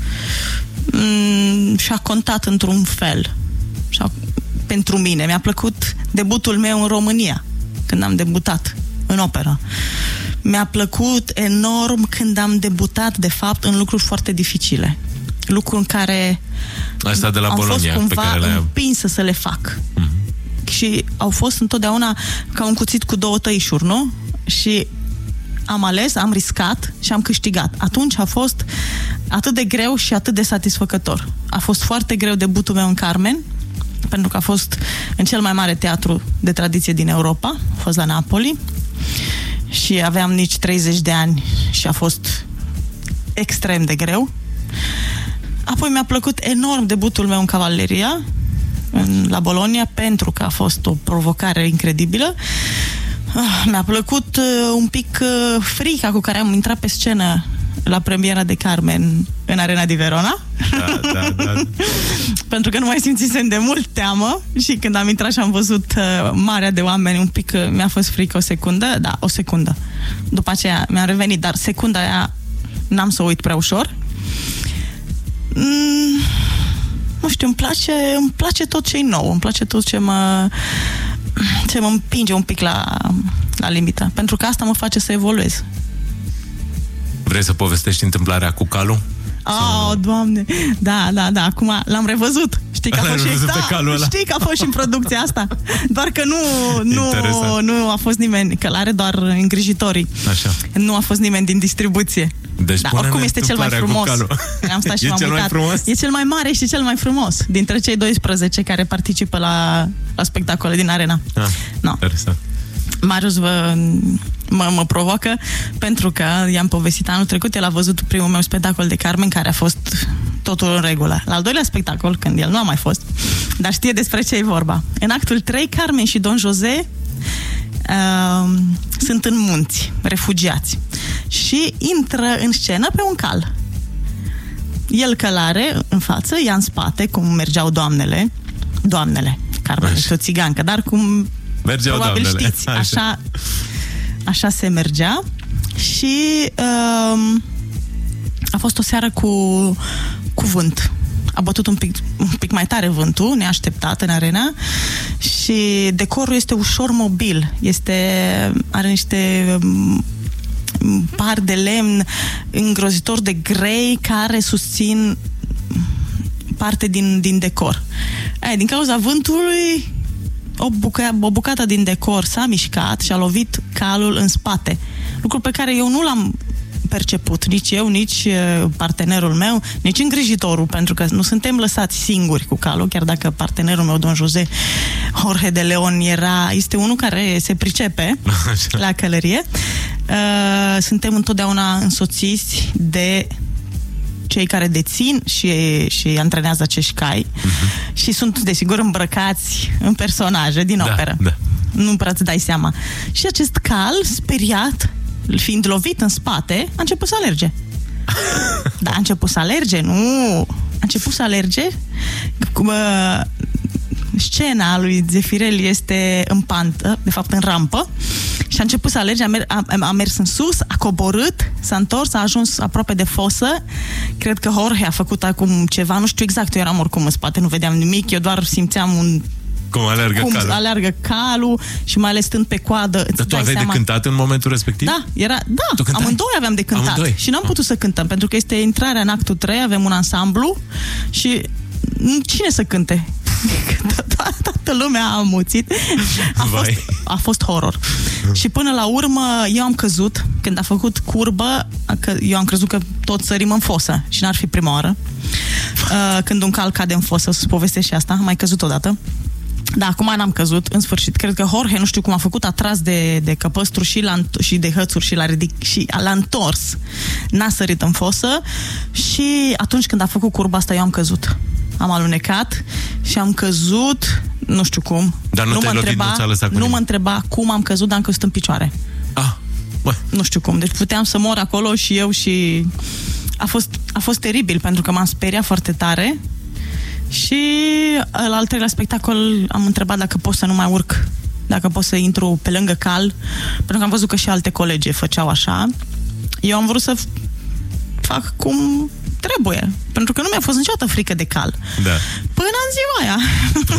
și a contat într-un fel. Pentru mine. Mi-a plăcut debutul meu în România, când am debutat în operă. Mi-a plăcut enorm când am debutat, de fapt, în lucruri foarte dificile. Lucruri în care asta de la Bologna, am fost cumva pe care împinsă să le fac. Și au fost întotdeauna ca un cuțit cu două tăișuri, nu? Și am ales, am riscat și am câștigat. Atunci a fost atât de greu și atât de satisfăcător. A fost foarte greu debutul meu în Carmen, pentru că a fost în cel mai mare teatru de tradiție din Europa, a fost la Napoli și aveam nici 30 de ani și a fost extrem de greu. Apoi mi-a plăcut enorm debutul meu în Cavalleria, la Bologna, pentru că a fost o provocare incredibilă. Mi-a plăcut un pic frica cu care am intrat pe scenă la premiera de Carmen în Arena di Verona. Da. Pentru că nu mai simțisem de mult teamă și când am intrat și am văzut marea de oameni, un pic mi-a fost frică o secundă. Da, o secundă. După aceea mi-a revenit, dar secunda aia n-am să o uit prea ușor. Nu știu, îmi place tot ce-i nou, îmi place tot ce mă împinge un pic la limită, pentru că asta mă face să evoluez. Vrei să povestești întâmplarea cu calul? Oh, Doamne! Da, acum l-am revăzut. Știi că a fost știi că a fost și în producția asta. Doar că nu a fost nimeni, că l-are doar îngrijitorii. Așa. Nu a fost nimeni din distribuție. Deci da, oricum este cel mai frumos. Am stat și m-am uitat. E cel mai mare și cel mai frumos dintre cei 12 care participă la spectacole din arena. No. Interesant. Marius mă provocă pentru că i-am povestit anul trecut, el a văzut primul meu spectacol de Carmen, care a fost totul în regulă. La al doilea spectacol, când el nu a mai fost, dar știe despre ce e vorba. În actul 3, Carmen și Don José sunt în munți, refugiați, și intră în scenă pe un cal. El călare în față, ea în spate, cum mergeau doamnele, Carmen este o țigancă, dar cum mergeau probabil doamnele. Știți, așa se mergea. Și a fost o seară cu vânt. A bătut un pic mai tare vântul, neașteptat în arena, și decorul este ușor mobil. Are niște par de lemn îngrozitor de grei care susțin parte din decor. Din cauza vântului, o bucată din decor s-a mișcat și a lovit calul în spate. Lucru pe care eu nu l-am perceput, nici eu, nici partenerul meu, nici îngrijitorul, pentru că nu suntem lăsați singuri cu calul, chiar dacă partenerul meu, Don José Jorge de Leon, este unul care se pricepe la călărie. Suntem întotdeauna însoțiți de cei care dețin și antrenează acești cai și sunt, desigur, îmbrăcați în personaje din operă. Da. Nu prea îți dai seama. Și acest cal, speriat, fiind lovit în spate, a început să alerge. Da, a început să alerge, nu... A început să alerge. Scena lui Zeffirelli este în pantă, de fapt în rampă, și a început să alerge, a mers în sus, a coborât, s-a întors, a ajuns aproape de fosă. Cred că Jorge a făcut acum ceva, nu știu exact, eu eram oricum în spate, nu vedeam nimic, eu doar simțeam cum alergă calul și mai ales stând pe coadă. Dar tu aveai de cântat în momentul respectiv? Da, amândoi aveam de cântat. Și n-am putut să cântăm, pentru că este intrarea în actul 3, avem un ansamblu și cine să cânte? Toată lumea a amuțit. A fost horror. Și până la urmă eu am căzut. Când a făcut curbă, eu am crezut că tot sărim în fosă și n-ar fi prima oară. Când un cal cade în fosă, să-ți povestesc și asta. Am mai căzut odată. Da, acum n-am căzut, în sfârșit. Cred că Jorge, nu știu cum a făcut, a tras de căpăstru și de hățuri și l-a întors. N-a sărit în fosă și atunci când a făcut curba asta, eu am căzut. Am alunecat și am căzut, nu știu cum. Dar nu mă întreba cum am căzut, dar am căzut în picioare. Nu știu cum. Deci puteam să mor acolo și eu și... A fost teribil, pentru că m-am speriat foarte tare. Și la al treilea spectacol am întrebat dacă pot să nu mai urc, dacă pot să intru pe lângă cal, pentru că am văzut că și alte colegi făceau așa. Eu am vrut să fac cum trebuie, pentru că nu mi-a fost niciodată frică de cal. Da. Până în ziua aia.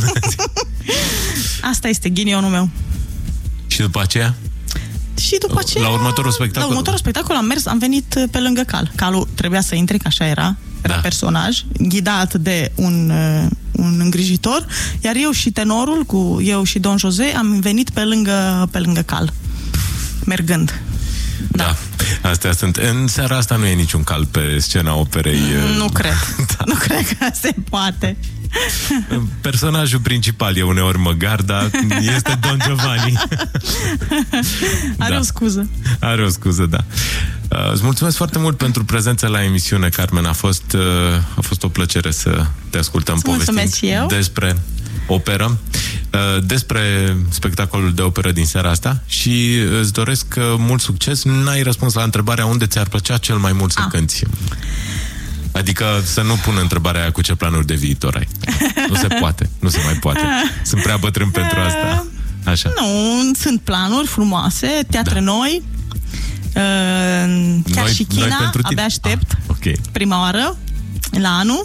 Asta este ghinionul meu. Și după aceea? Și după aceea... La următorul spectacol? La următorul spectacol am venit pe lângă cal. Calul trebuia să intre, că așa era personaj, ghidat de un îngrijitor, iar eu și tenorul, eu și Don José, am venit pe lângă cal, mergând. Da. Astea sunt. În seara asta nu e niciun cal pe scena operei. Nu cred. Da. Nu cred că se poate. Personajul principal e uneori măgar, dar este Don Giovanni. Are o scuză. Are o scuză, da. Îți mulțumesc foarte mult pentru prezența la emisiune, Carmen. A fost o plăcere să te ascultăm povestind despre operă, despre spectacolul de operă din seara asta și îți doresc mult succes. N-ai răspuns la întrebarea unde ți-ar plăcea cel mai mult să cânti. Adică să nu pun întrebarea aia cu ce planuri de viitor ai. Nu se poate, nu se mai poate. Sunt prea bătrân pentru asta. Așa. Nu, sunt planuri frumoase, teatre noi, chiar și China, abia aștept. Prima oară la anul.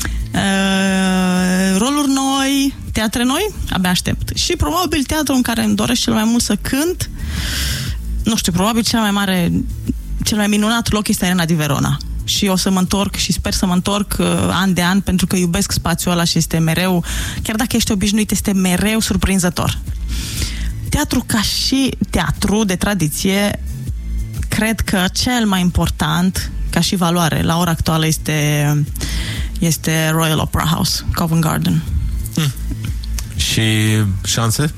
Roluri noi, teatre noi, abia aștept. Și probabil teatru în care îmi doresc cel mai mult să cânt, nu știu, probabil cel mai minunat loc este Arena di Verona. Și o să mă întorc și sper să mă întorc an de an, pentru că iubesc spațiul ăla și este mereu, chiar dacă ești obișnuit, este mereu surprinzător. Teatru ca și teatru de tradiție, cred că cel mai important ca și valoare. La ora actuală este Royal Opera House, Covent Garden. Și șanse?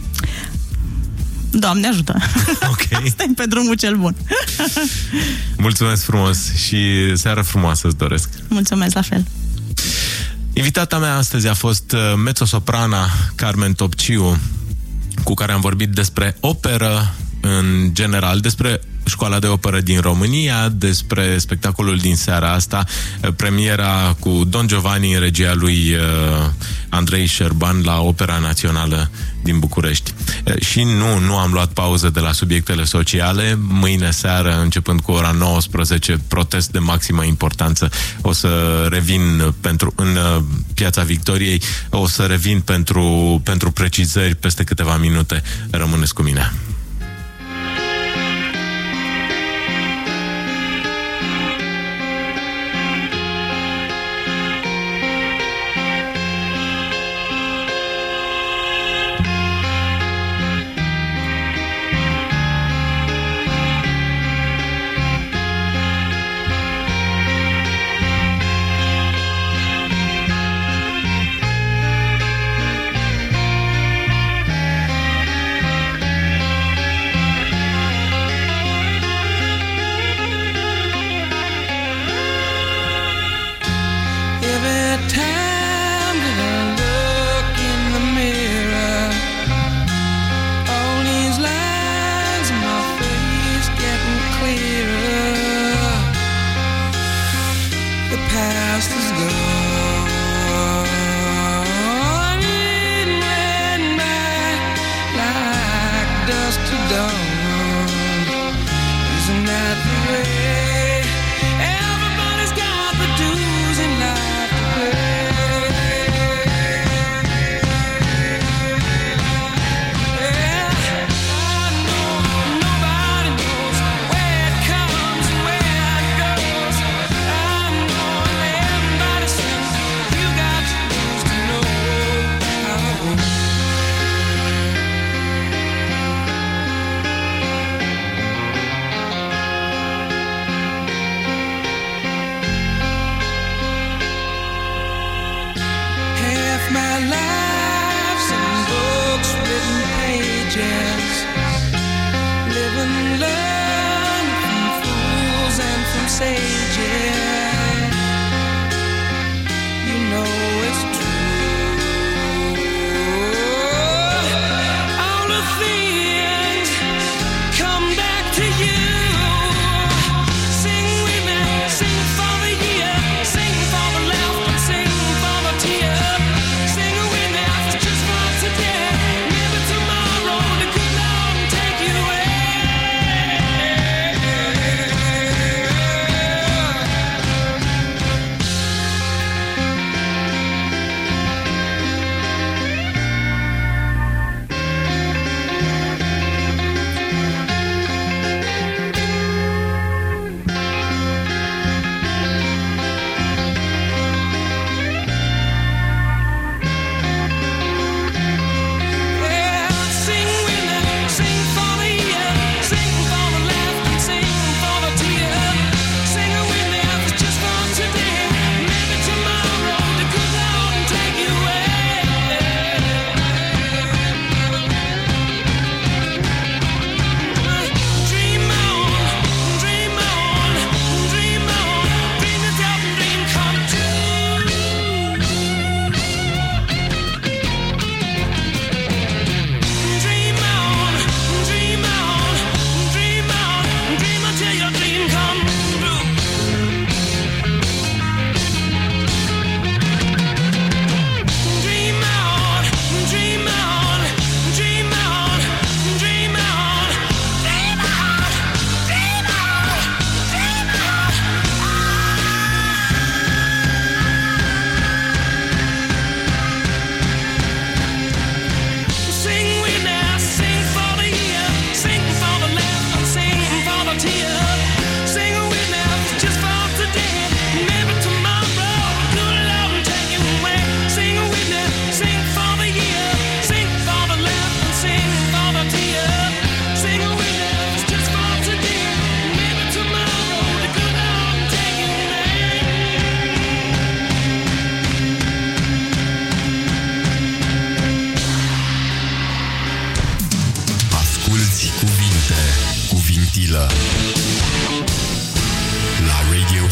Doamne ajută! Ok. Stai pe drumul cel bun. Mulțumesc frumos și seară frumoasă îți doresc. Mulțumesc, la fel. Invitata mea astăzi a fost mezzosoprana Carmen Topciu, cu care am vorbit despre operă în general, despre Școala de Operă din România, despre spectacolul din seara asta, premiera cu Don Giovanni în regia lui Andrei Șerban la Opera Națională din București. Și nu am luat pauză de la subiectele sociale. Mâine seară, începând cu ora 19, protest de maximă importanță. O să revin în Piața Victoriei, o să revin pentru precizări peste câteva minute. Rămâneți cu mine.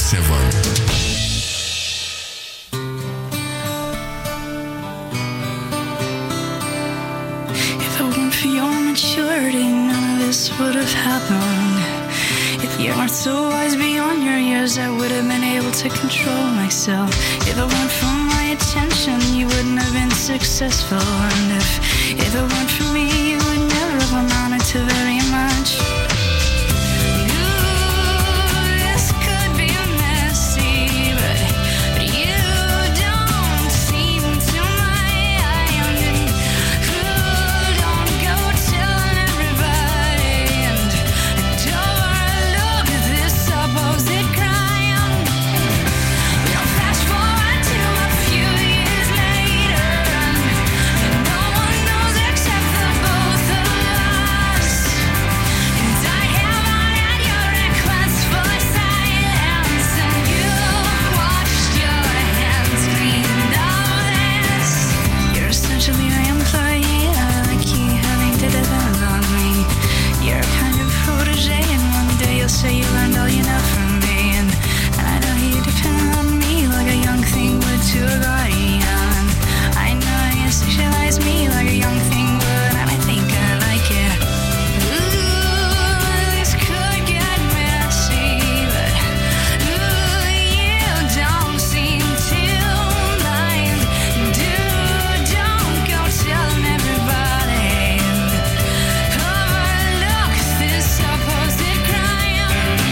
If it weren't for your maturity, none of this would have happened. If you weren't so wise beyond your years, I would have been able to control myself. If it weren't for my attention, you wouldn't have been successful. And if it weren't for me, you would never have amounted to very much. Say you learned all you know from me, and I know you depend on me like a young thing would to a guardian. I know you sexualize me like a young thing would, and I think I like it. Ooh, this could get messy, but ooh, you don't seem to mind. Dude, don't go telling everybody and overlook this supposed crime.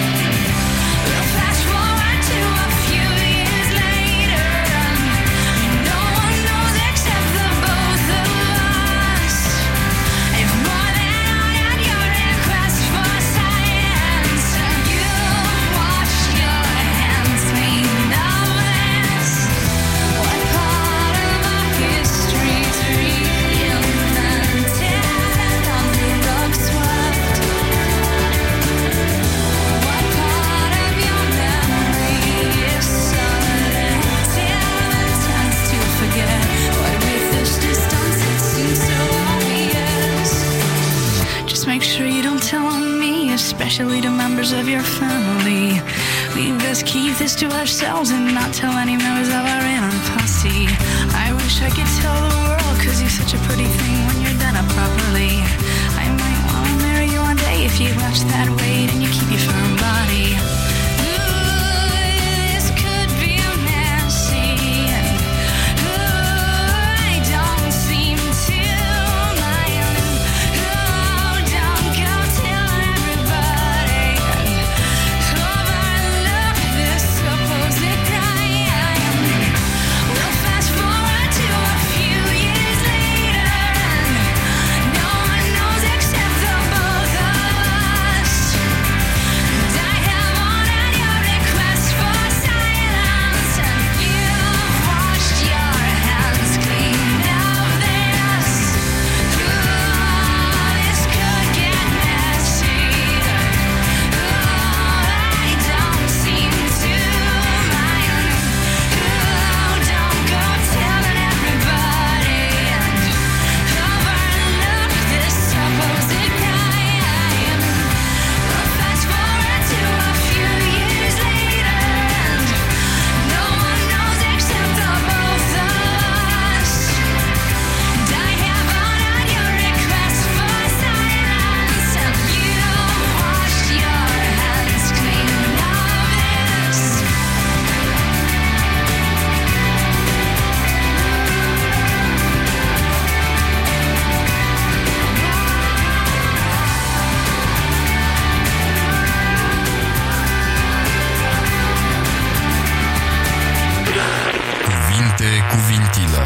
Flash forward to a few years later, no one knows except the both of us. If more than I had your request for silence, you've washed your hands clean of this. What part of our history's reinvented and on the rug swept? What part of your memory is selective and tends to forget? Why with this distance it seems so obvious? Just make sure you don't tell on me, especially to members of your family. We best keep this to ourselves and not tell any members of our inner posse. I wish I could tell the world, 'cause you're such a pretty thing when you're done up properly. I might want to marry you one day if you watch that weight and you keep your firm body. Ooh, this could be messy, and ooh, I don't seem to mind. Ooh, don't go telling everybody and overlook this supposed crime. We'll fast forward to a few years later, and no one knows except the both of us. And I have honored your request for silence, and you've washed your hands clean of this. Ooh, this could get messy. Ooh, I don't seem to mind. Ooh, don't go telling everybody and overlook this supposed crime. We'll fast forward to a few years later, and no one knows except the both of us. And I have honored your request for silence, and you've washed your hands clean of this. Cuvinte cuvintilă.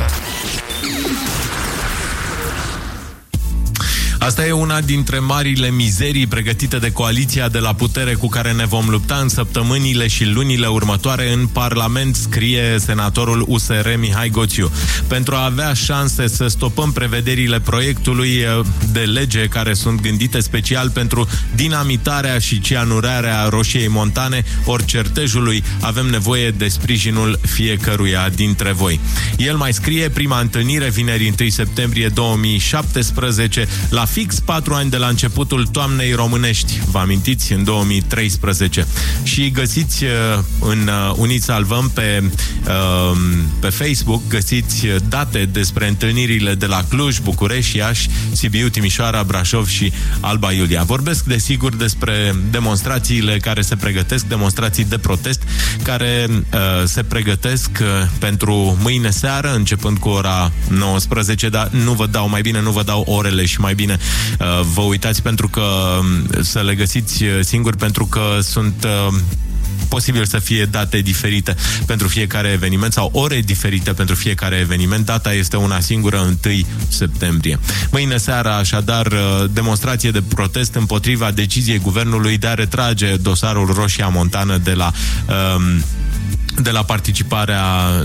Asta e una dintre marile mizerii pregătite de coaliția de la putere cu care ne vom lupta în săptămânile și lunile următoare în Parlament, scrie senatorul USR Mihai Goțiu. Pentru a avea șanse să stopăm prevederile proiectului de lege care sunt gândite special pentru dinamitarea și cianurarea roșiei montane, ori certejului, avem nevoie de sprijinul fiecăruia dintre voi. El mai scrie: prima întâlnire vineri 1 septembrie 2017 la fix 4 ani de la începutul toamnei românești. Vă amintiți? În 2013. Și găsiți în Uniți Salvăm pe Facebook, găsiți date despre întâlnirile de la Cluj, București, Iași, Sibiu, Timișoara, Brașov și Alba Iulia. Vorbesc, desigur, despre demonstrațiile care se pregătesc, demonstrații de protest care se pregătesc pentru mâine seară, începând cu ora 19, dar nu vă dau orele și mai bine vă uitați pentru că să le găsiți singuri, pentru că sunt posibil să fie date diferite pentru fiecare eveniment sau ore diferite pentru fiecare eveniment. Data este una singură, 1 septembrie. Mâine seara, așadar, demonstrație de protest împotriva deciziei guvernului de a retrage dosarul Roșia Montană de la participarea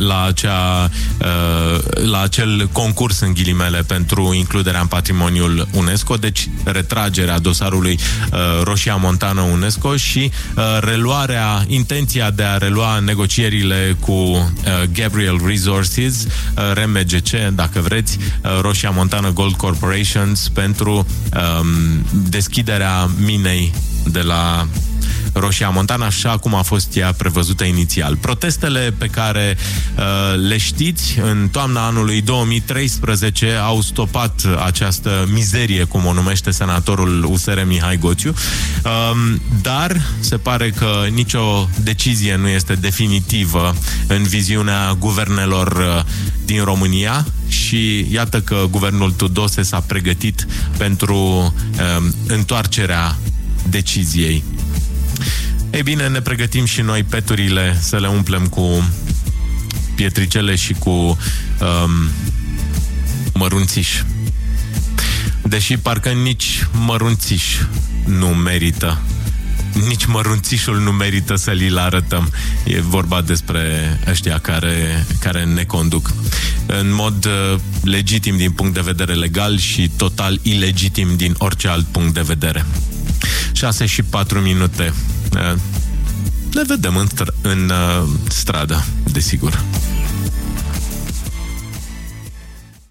la acel concurs, în ghilimele, pentru includerea în patrimoniul UNESCO, deci retragerea dosarului Roșia Montană UNESCO și intenția de a relua negocierile cu Gabriel Resources, RMGC, dacă vreți, Roșia Montană Gold Corporations, pentru deschiderea minei de la Roșia Montană, așa cum a fost ea prevăzută inițial. Protestele pe care le știți în toamna anului 2013 au stopat această mizerie, cum o numește senatorul USR Mihai Goțiu, dar se pare că nicio decizie nu este definitivă în viziunea guvernelor din România și iată că guvernul Tudose s-a pregătit pentru întoarcerea deciziei. Ei bine, ne pregătim și noi peturile să le umplem cu pietricele și cu mărunțiș. Deși parcă nici mărunțiș nu merită. Nici mărunțișul nu merită să li-l arătăm. E vorba despre ăștia care ne conduc. În mod legitim din punct de vedere legal și total ilegitim din orice alt punct de vedere. 6:04. Ne vedem în stradă, desigur.